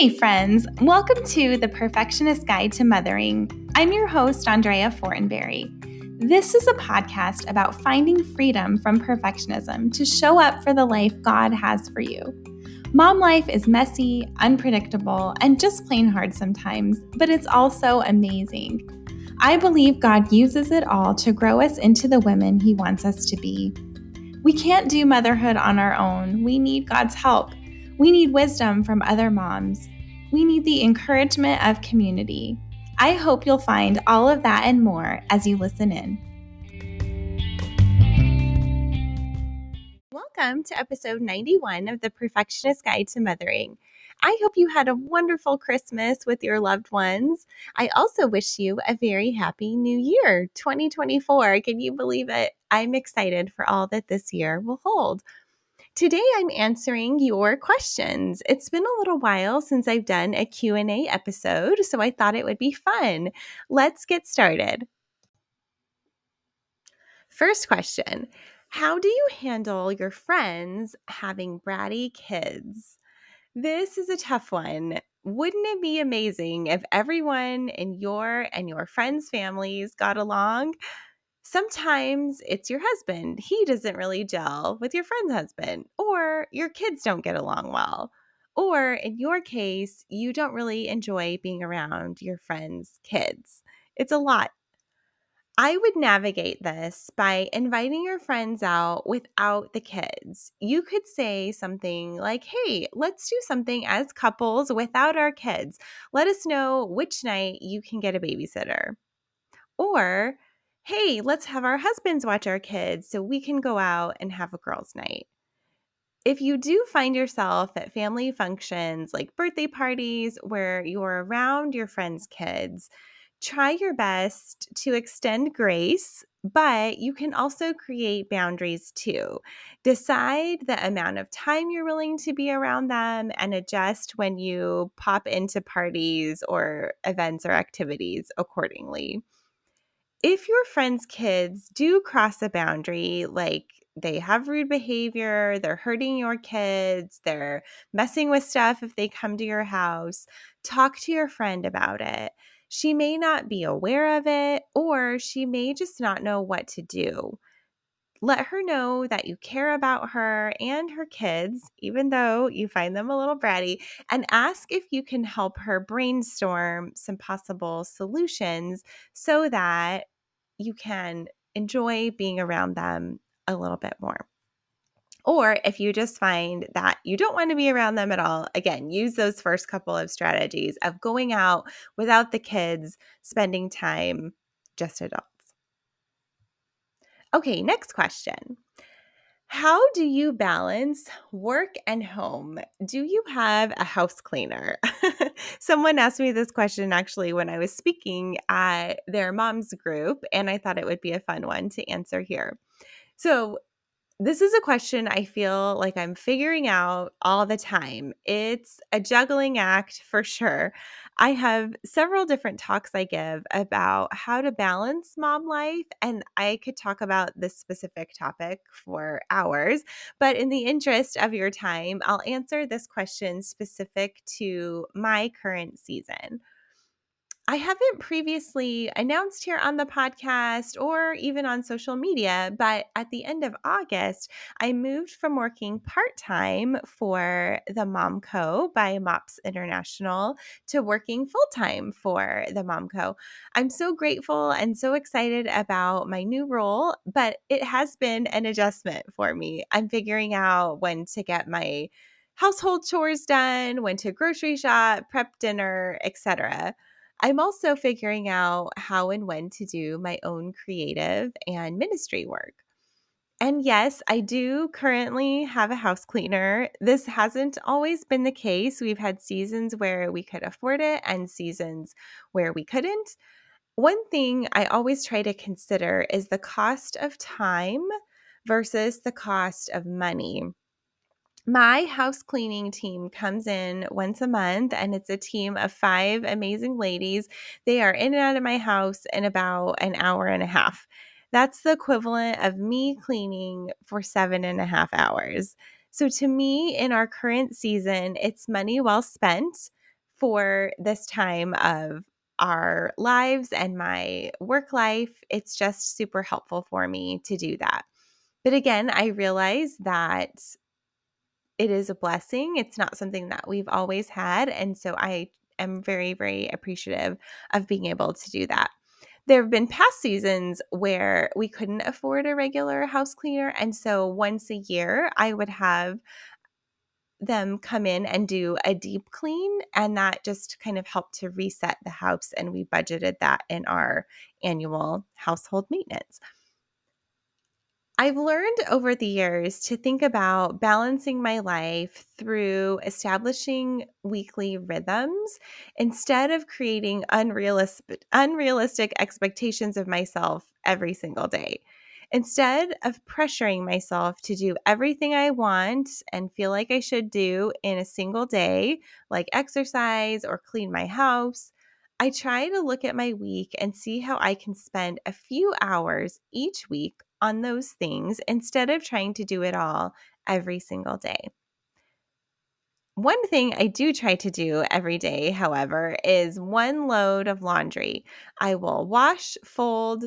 Hey friends, welcome to The Perfectionist Guide to Mothering. I'm your host, Andrea Fortenberry. This is a podcast about finding freedom from perfectionism to show up for the life God has for you. Mom life is messy, unpredictable, and just plain hard sometimes, but it's also amazing. I believe God uses it all to grow us into the women He wants us to be. We can't do motherhood on our own. We need God's help. We need wisdom from other moms. We need the encouragement of community. I hope you'll find all of that and more as you listen in. Welcome to episode 91 of The Perfectionist Guide to Mothering. I hope you had a wonderful Christmas with your loved ones. I also wish you a very happy new year, 2024. Can you believe it? I'm excited for all that this year will hold. Today, I'm answering your questions. It's been a little while since I've done a Q&A episode, so I thought it would be fun. Let's get started. First question, how do you handle your friends having bratty kids? This is a tough one. Wouldn't it be amazing if everyone in your and your friends' families got along? Sometimes it's your husband. He doesn't really gel with your friend's husband, or your kids don't get along well. Or in your case, you don't really enjoy being around your friends' kids. It's a lot. I would navigate this by inviting your friends out without the kids. You could say something like, hey, let's do something as couples without our kids. Let us know which night you can get a babysitter. Or, hey, let's have our husbands watch our kids so we can go out and have a girls' night. If you do find yourself at family functions like birthday parties where you're around your friends' kids, try your best to extend grace, but you can also create boundaries too. Decide the amount of time you're willing to be around them and adjust when you pop into parties or events or activities accordingly. If your friends' kids do cross a boundary, like they have rude behavior, they're hurting your kids, they're messing with stuff if they come to your house, talk to your friend about it. She may not be aware of it, or she may just not know what to do. Let her know that you care about her and her kids, even though you find them a little bratty, and ask if you can help her brainstorm some possible solutions so that you can enjoy being around them a little bit more. Or if you just find that you don't want to be around them at all, again, use those first couple of strategies of going out without the kids, spending time just adults. Okay, next question. How do you balance work and home? Do you have a house cleaner? Someone asked me this question actually when I was speaking at their mom's group, and I thought it would be a fun one to answer here. So, this is a question I feel like I'm figuring out all the time. It's a juggling act for sure. I have several different talks I give about how to balance mom life, and I could talk about this specific topic for hours. But in the interest of your time, I'll answer this question specific to my current season. I haven't previously announced here on the podcast or even on social media, but at the end of August, I moved from working part-time for the Momco by MOPS International to working full-time for the Momco. I'm so grateful and so excited about my new role, but it has been an adjustment for me. I'm figuring out when to get my household chores done, when to grocery shop, prep dinner, etc. I'm also figuring out how and when to do my own creative and ministry work. And yes, I do currently have a house cleaner. This hasn't always been the case. We've had seasons where we could afford it and seasons where we couldn't. One thing I always try to consider is the cost of time versus the cost of money. My house cleaning team comes in once a month, and it's a team of 5 amazing ladies. They are in and out of my house in about an hour and a half. That's the equivalent of me cleaning for 7.5 hours. So to me, in our current season, it's money well spent. for this time of our lives and my work life. It's just super helpful for me to do that. But again, I realize that it is a blessing. It's not something that we've always had. And so I am very, very appreciative of being able to do that. There have been past seasons where we couldn't afford a regular house cleaner. And so once a year, I would have them come in and do a deep clean. And that just kind of helped to reset the house. And we budgeted that in our annual household maintenance. I've learned over the years to think about balancing my life through establishing weekly rhythms instead of creating unrealistic expectations of myself every single day. Instead of pressuring myself to do everything I want and feel like I should do in a single day, like exercise or clean my house, I try to look at my week and see how I can spend a few hours each week on those things instead of trying to do it all every single day. One thing I do try to do every day, however, is one load of laundry. I will wash, fold,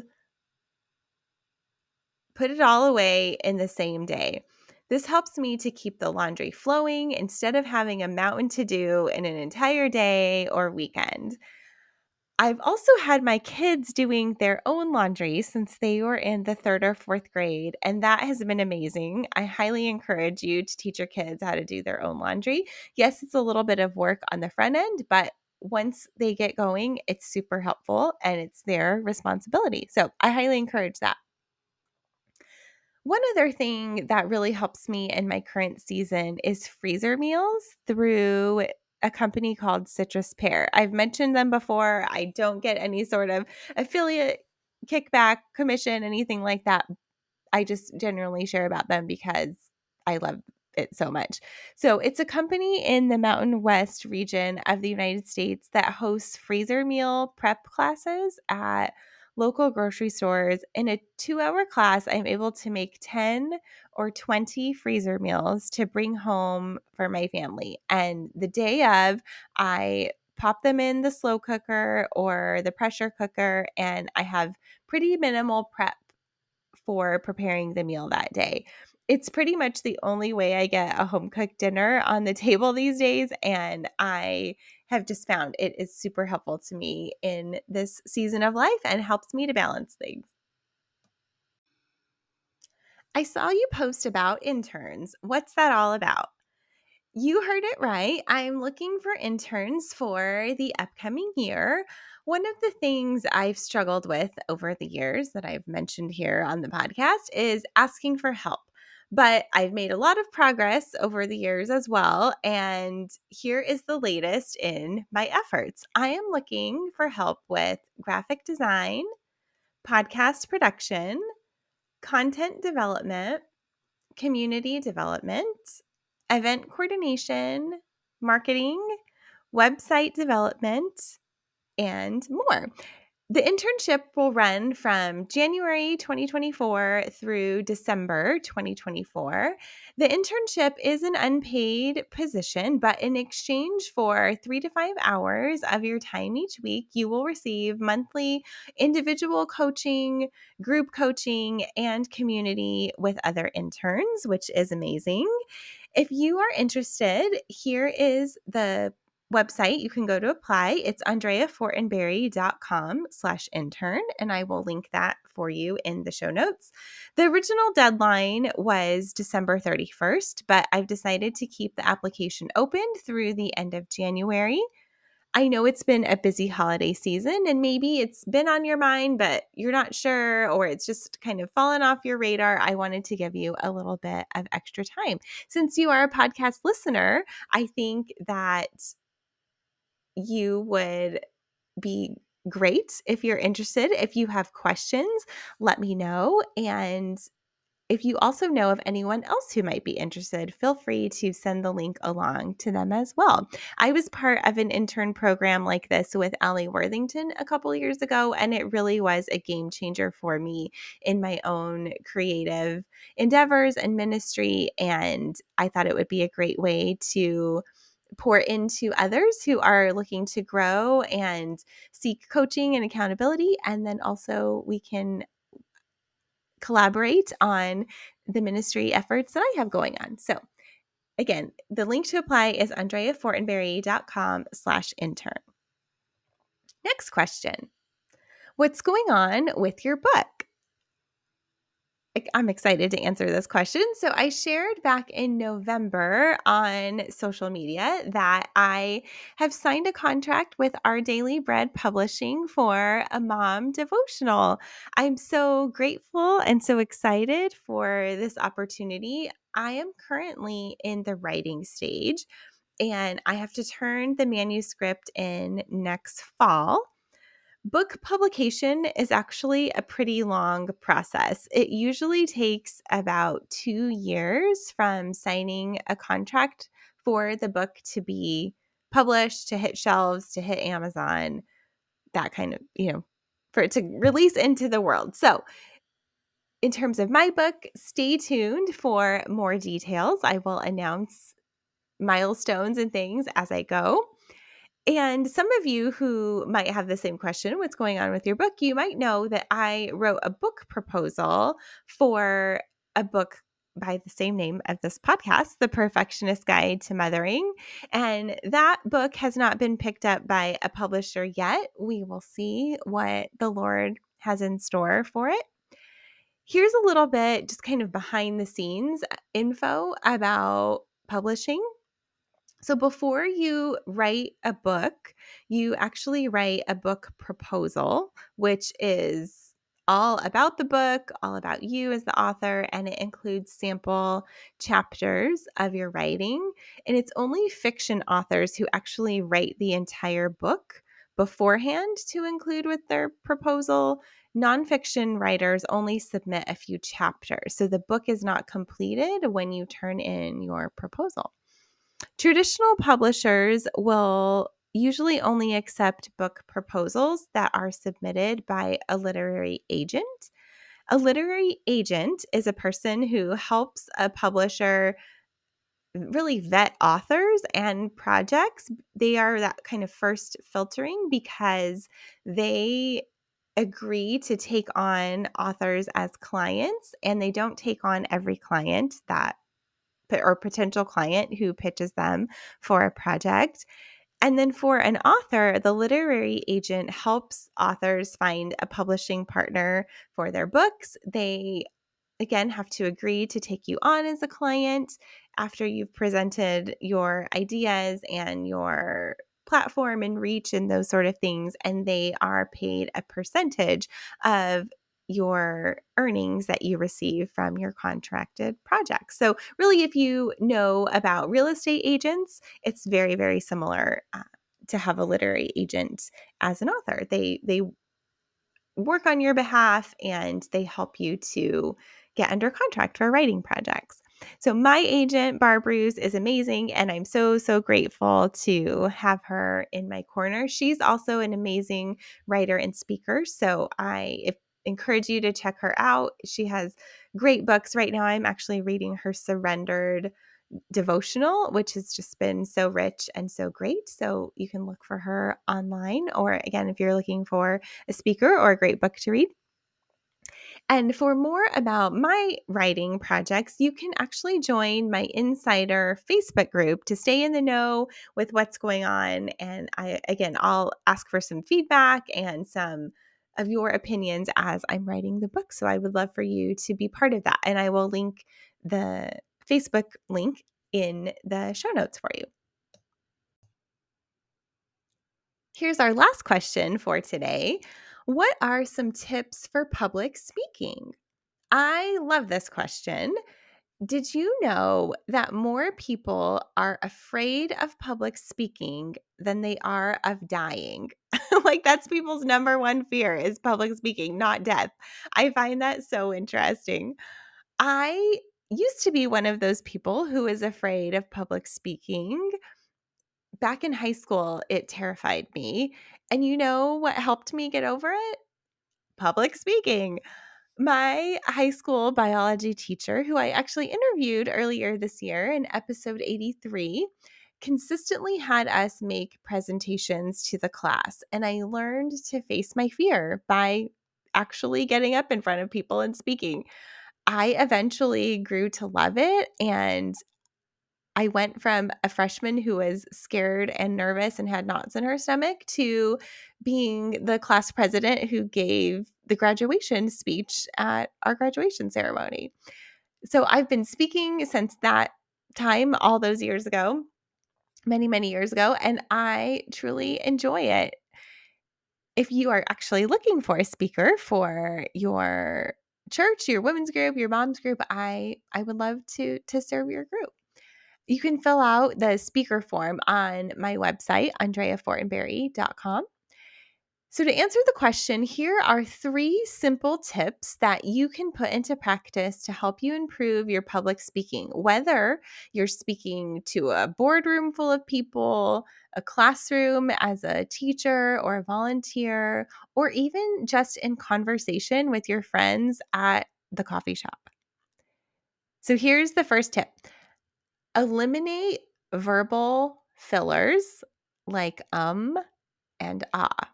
put it all away in the same day. This helps me to keep the laundry flowing instead of having a mountain to do in an entire day or weekend. I've also had my kids doing their own laundry since they were in the third or fourth grade, and that has been amazing. I highly encourage you to teach your kids how to do their own laundry. Yes, it's a little bit of work on the front end, but once they get going, it's super helpful and it's their responsibility. So I highly encourage that. One other thing that really helps me in my current season is freezer meals through a company called Citrus Pear. I've mentioned them before. I don't get any sort of affiliate kickback, commission, anything like that. I just generally share about them because I love it so much. So, it's a company in the Mountain West region of the United States that hosts freezer meal prep classes at local grocery stores. In a 2-hour class, I'm able to make 10 or 20 freezer meals to bring home for my family. And the day of, I pop them in the slow cooker or the pressure cooker, and I have pretty minimal prep for preparing the meal that day. It's pretty much the only way I get a home cooked dinner on the table these days. And I have just found it is super helpful to me in this season of life and helps me to balance things. I saw you post about interns. What's that all about? You heard it right. I'm looking for interns for the upcoming year. One of the things I've struggled with over the years that I've mentioned here on the podcast is asking for help. But I've made a lot of progress over the years as well. And here is the latest in my efforts. I am looking for help with graphic design, podcast production, content development, community development, event coordination, marketing, website development, and more. The internship will run from January 2024 through December 2024. The internship is an unpaid position, but in exchange for 3 to 5 hours of your time each week, you will receive monthly individual coaching, group coaching, and community with other interns, which is amazing. If you are interested, here is the website you can go to apply. It's andreafortenberry.com/intern, and I will link that for you in the show notes. The original deadline was December 31st, but I've decided to keep the application open through the end of January. I know it's been a busy holiday season and maybe it's been on your mind, but you're not sure, or it's just kind of fallen off your radar. I wanted to give you a little bit of extra time. Since you are a podcast listener, I think that you would be great if you're interested. If you have questions, let me know. And if you also know of anyone else who might be interested, feel free to send the link along to them as well. I was part of an intern program like this with Allie Worthington a couple years ago, and it really was a game changer for me in my own creative endeavors and ministry. And I thought it would be a great way to pour into others who are looking to grow and seek coaching and accountability. And then also we can collaborate on the ministry efforts that I have going on. So again, the link to apply is andreafortenberry.com/intern. Next question. What's going on with your book? I'm excited to answer this question. So, I shared back in November on social media that I have signed a contract with Our Daily Bread Publishing for a mom devotional. I'm so grateful and so excited for this opportunity. I am currently in the writing stage and I have to turn the manuscript in next fall. Book publication is actually a pretty long process. It usually takes about 2 years from signing a contract for the book to be published, to hit shelves, to hit Amazon, that kind of, for it to release into the world. So, in terms of my book, stay tuned for more details. I will announce milestones and things as I go. And some of you who might have the same question, what's going on with your book? You might know that I wrote a book proposal for a book by the same name of this podcast, The Perfectionist Guide to Mothering. And that book has not been picked up by a publisher yet. We will see what the Lord has in store for it. Here's a little bit just kind of behind the scenes info about publishing. So before you write a book, you actually write a book proposal, which is all about the book, all about you as the author, and it includes sample chapters of your writing. And it's only fiction authors who actually write the entire book beforehand to include with their proposal. Nonfiction writers only submit a few chapters. So the book is not completed when you turn in your proposal. Traditional publishers will usually only accept book proposals that are submitted by a literary agent. A literary agent is a person who helps a publisher really vet authors and projects. They are that kind of first filtering because they agree to take on authors as clients, and they don't take on every client that or potential client who pitches them for a project. And then for an author, the literary agent helps authors find a publishing partner for their books. They, again, have to agree to take you on as a client after you've presented your ideas and your platform and reach and those sort of things. And they are paid a percentage of your earnings that you receive from your contracted projects. So really, if you know about real estate agents, it's very, very similar to have a literary agent as an author. They work on your behalf and they help you to get under contract for writing projects. So my agent, Barb Bruce, is amazing, and I'm so, so grateful to have her in my corner. She's also an amazing writer and speaker, so I encourage you to check her out. She has great books. Right now, I'm actually reading her Surrendered devotional, which has just been so rich and so great. So you can look for her online, or again, if you're looking for a speaker or a great book to read. And for more about my writing projects, you can actually join my Insider Facebook group to stay in the know with what's going on. And I'll ask for some feedback and some of your opinions as I'm writing the book. So I would love for you to be part of that. And I will link the Facebook link in the show notes for you. Here's our last question for today. What are some tips for public speaking? I love this question. Did you know that more people are afraid of public speaking than they are of dying? Like, that's people's number one fear is public speaking, not death. I find that so interesting. I used to be one of those people who is afraid of public speaking. Back in high school, it terrified me. And you know what helped me get over it? Public speaking. My high school biology teacher, who I actually interviewed earlier this year in episode 83, consistently had us make presentations to the class, and I learned to face my fear by actually getting up in front of people and speaking. I eventually grew to love it, and I went from a freshman who was scared and nervous and had knots in her stomach to being the class president who gave the graduation speech at our graduation ceremony. So I've been speaking since that time, all those years ago, many, many years ago, and I truly enjoy it. If you are actually looking for a speaker for your church, your women's group, your mom's group, I would love to serve your group. You can fill out the speaker form on my website, andreafortenberry.com. So, to answer the question, here are 3 simple tips that you can put into practice to help you improve your public speaking, whether you're speaking to a boardroom full of people, a classroom as a teacher or a volunteer, or even just in conversation with your friends at the coffee shop. So, here's the first tip. Eliminate verbal fillers like and ah.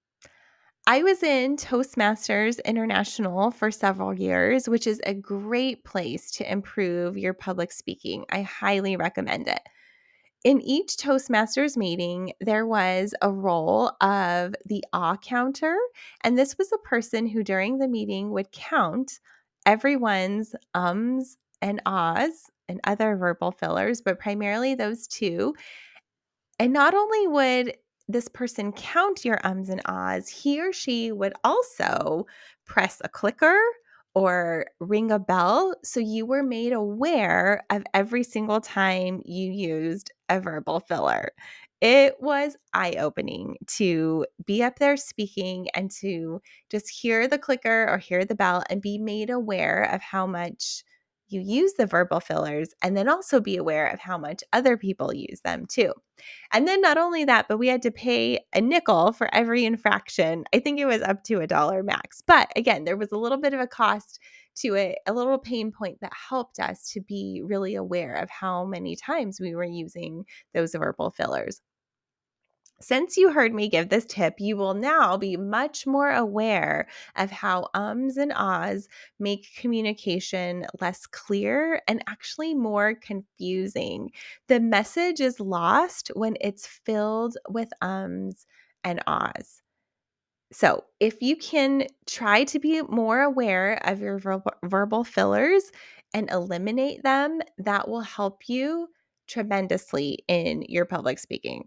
I was in Toastmasters International for several years, which is a great place to improve your public speaking. I highly recommend it. In each Toastmasters meeting, there was a role of the ah counter, and this was a person who during the meeting would count everyone's ums and ahs and other verbal fillers, but primarily those 2. And not only would this person count your ums and ahs, he or she would also press a clicker or ring a bell. So you were made aware of every single time you used a verbal filler. It was eye opening to be up there speaking and to just hear the clicker or hear the bell and be made aware of how much you use the verbal fillers, and then also be aware of how much other people use them too. And then not only that, but we had to pay a nickel for every infraction. I think it was up to $1 max. But again, there was a little bit of a cost to it, a little pain point that helped us to be really aware of how many times we were using those verbal fillers. Since you heard me give this tip, you will now be much more aware of how ums and ahs make communication less clear and actually more confusing. The message is lost when it's filled with ums and ahs. So, if you can try to be more aware of your verbal fillers and eliminate them, that will help you tremendously in your public speaking.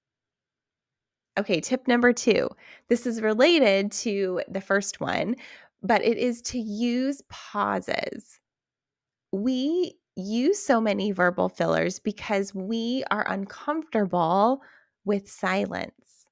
Okay, tip number 2. This is related to the first one, but it is to use pauses. We use so many verbal fillers because we are uncomfortable with silence.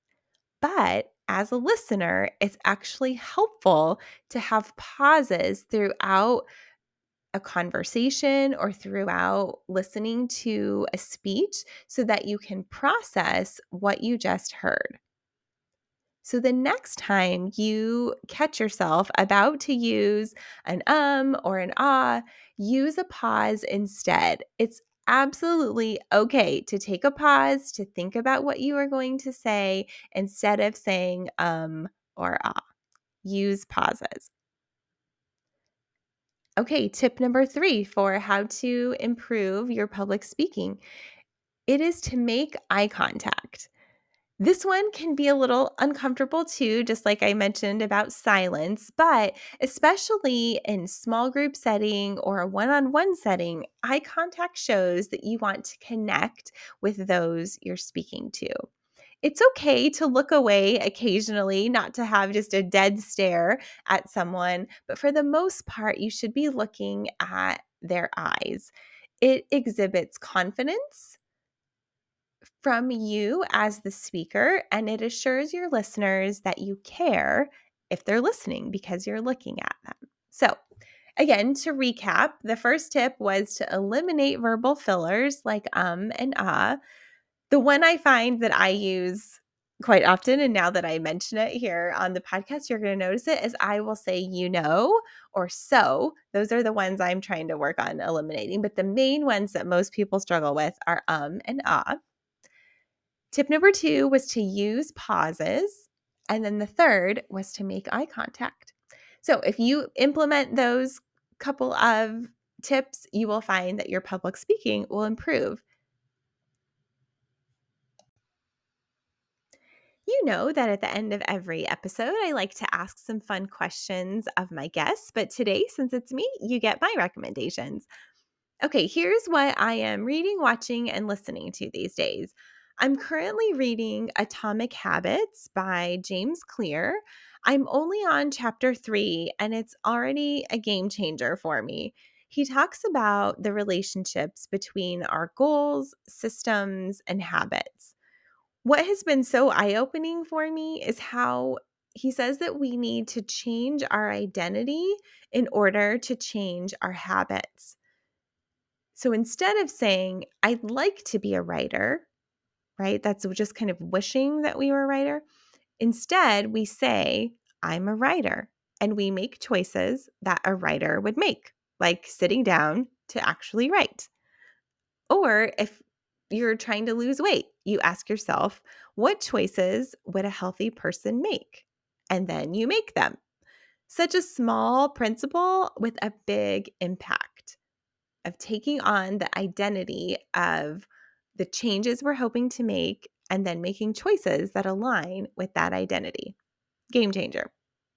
But as a listener, it's actually helpful to have pauses throughout a conversation or throughout listening to a speech so that you can process what you just heard. So the next time you catch yourself about to use an or an ah, use a pause instead. It's absolutely okay to take a pause to think about what you are going to say instead of saying or ah. Use pauses. Okay, tip number 3 for how to improve your public speaking. It is to make eye contact. This one can be a little uncomfortable too, just like I mentioned about silence, but especially in small group setting or a one-on-one setting, eye contact shows that you want to connect with those you're speaking to. It's okay to look away occasionally, not to have just a dead stare at someone, but for the most part, you should be looking at their eyes. It exhibits confidence from you as the speaker, and it assures your listeners that you care if they're listening because you're looking at them. So, again, to recap, the first tip was to eliminate verbal fillers like and ah. The one I find that I use quite often, and now that I mention it here on the podcast, you're going to notice it, is I will say or so. Those are the ones I'm trying to work on eliminating, but the main ones that most people struggle with are and ah. Tip number 2 was to use pauses, and then the third was to make eye contact. So if you implement those couple of tips, you will find that your public speaking will improve. You know that at the end of every episode, I like to ask some fun questions of my guests, but today, since it's me, you get my recommendations. Okay, here's what I am reading, watching, and listening to these days. I'm currently reading Atomic Habits by James Clear. I'm only on chapter 3, and it's already a game changer for me. He talks about the relationships between our goals, systems, and habits. What has been so eye-opening for me is how he says that we need to change our identity in order to change our habits. So instead of saying, I'd like to be a writer, right? That's just kind of wishing that we were a writer. Instead, we say, I'm a writer, and we make choices that a writer would make, like sitting down to actually write. Or if you're trying to lose weight, you ask yourself, what choices would a healthy person make? And then you make them. Such a small principle with a big impact of taking on the identity of the changes we're hoping to make and then making choices that align with that identity. Game changer.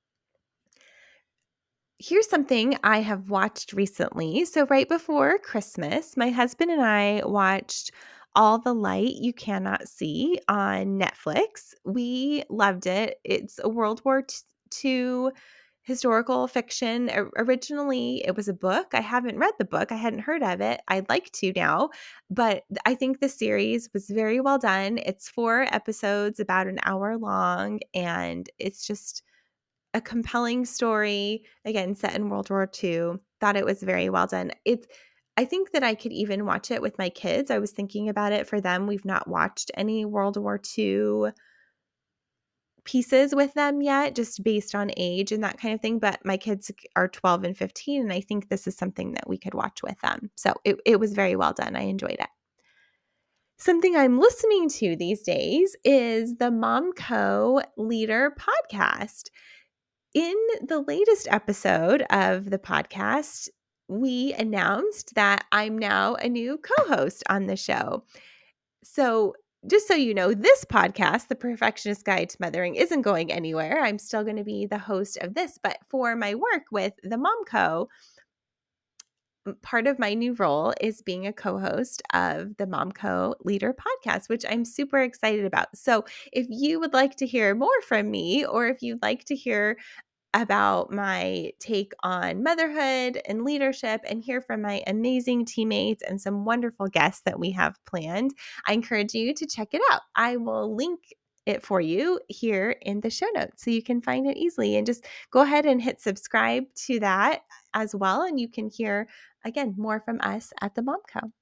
Here's something I have watched recently. So, right before Christmas, my husband and I watched All the Light You Cannot See on Netflix. We loved it. It's a World War II historical fiction. Originally, it was a book. I haven't read the book, I hadn't heard of it. I'd like to now, but I think the series was very well done. It's 4 episodes, about an hour long, and it's just a compelling story, again, set in World War II. Thought it was very well done. I think that I could even watch it with my kids. I was thinking about it for them. We've not watched any World War II pieces with them yet, just based on age and that kind of thing. But my kids are 12 and 15, and I think this is something that we could watch with them. So it was very well done. I enjoyed it. Something I'm listening to these days is the Momco Leader podcast. In the latest episode of the podcast, we announced that I'm now a new co-host on the show. So, just so you know, this podcast, The Perfectionist Guide to Mothering, isn't going anywhere. I'm still going to be the host of this, but for my work with the Momco, part of my new role is being a co-host of the Momco Leader podcast, which I'm super excited about. So, if you would like to hear more from me, or if you'd like to hear about my take on motherhood and leadership and hear from my amazing teammates and some wonderful guests that we have planned, I encourage you to check it out. I will link it for you here in the show notes so you can find it easily, and just go ahead and hit subscribe to that as well, and you can hear again more from us at the Momco.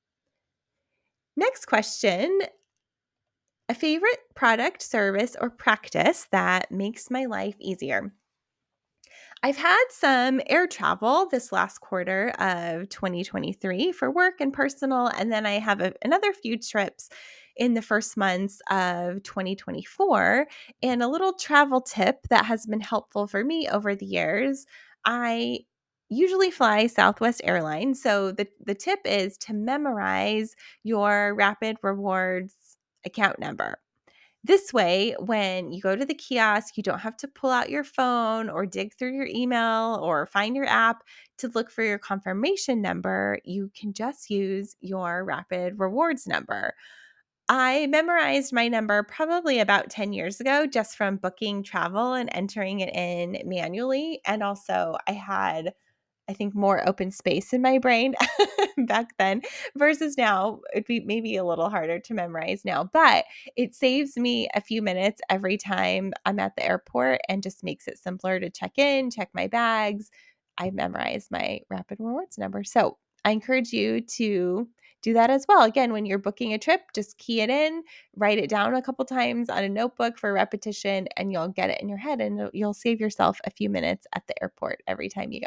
Next question: a favorite product, service, or practice that makes my life easier? I've had some air travel this last quarter of 2023 for work and personal, and then I have another few trips in the first months of 2024. And a little travel tip that has been helpful for me over the years: I usually fly Southwest Airlines. So the tip is to memorize your Rapid Rewards account number. This way, when you go to the kiosk, you don't have to pull out your phone or dig through your email or find your app to look for your confirmation number. You can just use your Rapid Rewards number. I memorized my number probably about 10 years ago, just from booking travel and entering it in manually. And also, I had, I think, more open space in my brain back then versus now. It'd be maybe a little harder to memorize now, but it saves me a few minutes every time I'm at the airport and just makes it simpler to check in, check my bags. I memorize my Rapid Rewards number. So I encourage you to do that as well. Again, when you're booking a trip, just key it in, write it down a couple times on a notebook for repetition, and you'll get it in your head, and you'll save yourself a few minutes at the airport every time you go.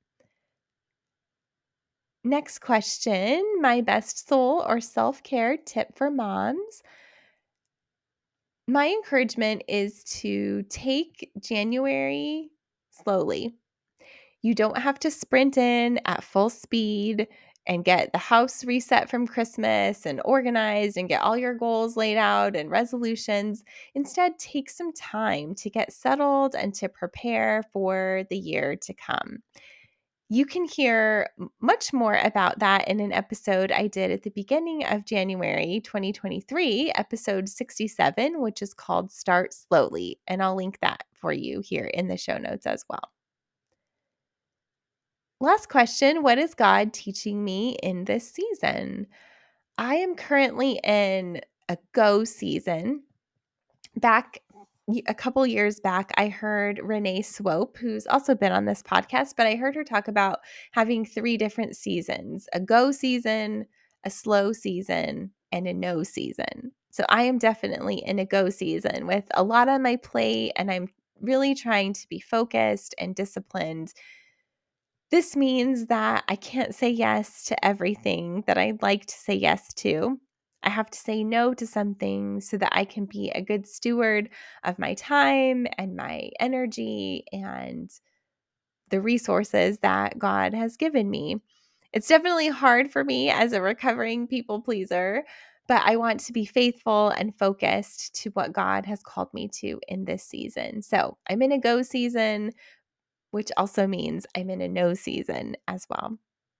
Next question, my best soul or self-care tip for moms. My encouragement is to take January slowly. You don't have to sprint in at full speed and get the house reset from Christmas and organized and get all your goals laid out and resolutions. Instead, take some time to get settled and to prepare for the year to come. You can hear much more about that in an episode I did at the beginning of January 2023, episode 67, which is called Start Slowly. And I'll link that for you here in the show notes as well. Last question, what is God teaching me in this season? I am currently in a go season. Back a couple years back, I heard Renee Swope, who's also been on this podcast, but I heard her talk about having 3 different seasons: a go season, a slow season, and a no season. So I am definitely in a go season with a lot on my plate, and I'm really trying to be focused and disciplined. This means that I can't say yes to everything that I'd like to say yes to. I have to say no to some things so that I can be a good steward of my time and my energy and the resources that God has given me. It's definitely hard for me as a recovering people pleaser, but I want to be faithful and focused to what God has called me to in this season. So I'm in a go season, which also means I'm in a no season as well.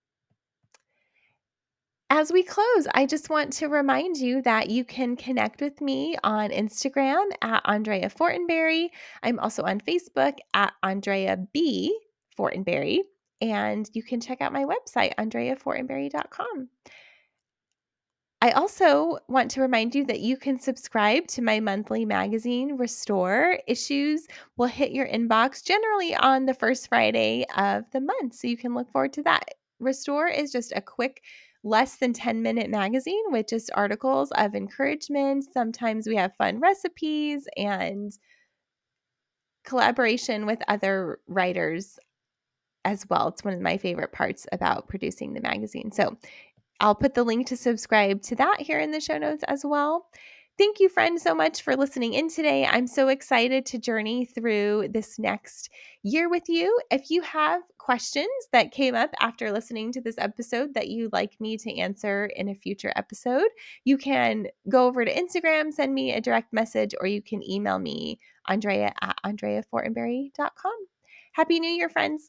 As we close, I just want to remind you that you can connect with me on Instagram at Andrea Fortenberry. I'm also on Facebook at Andrea B. Fortenberry. And you can check out my website, andreafortenberry.com. I also want to remind you that you can subscribe to my monthly magazine, Restore. Issues will hit your inbox generally on the first Friday of the month, so you can look forward to that. Restore is just a quick, less than 10-minute magazine with just articles of encouragement. Sometimes we have fun recipes and collaboration with other writers as well. It's one of my favorite parts about producing the magazine. So I'll put the link to subscribe to that here in the show notes as well. Thank you, friends, so much for listening in today. I'm so excited to journey through this next year with you. If you have questions that came up after listening to this episode that you'd like me to answer in a future episode, you can go over to Instagram, send me a direct message, or you can email me, Andrea at andreafortenberry.com. Happy New Year, friends.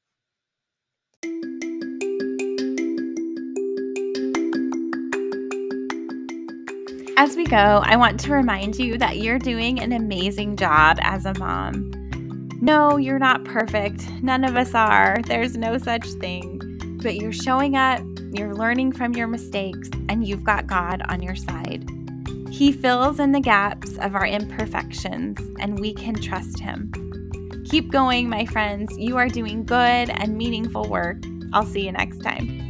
As we go, I want to remind you that you're doing an amazing job as a mom. No, you're not perfect. None of us are. There's no such thing. But you're showing up, you're learning from your mistakes, and you've got God on your side. He fills in the gaps of our imperfections, and we can trust Him. Keep going, my friends. You are doing good and meaningful work. I'll see you next time.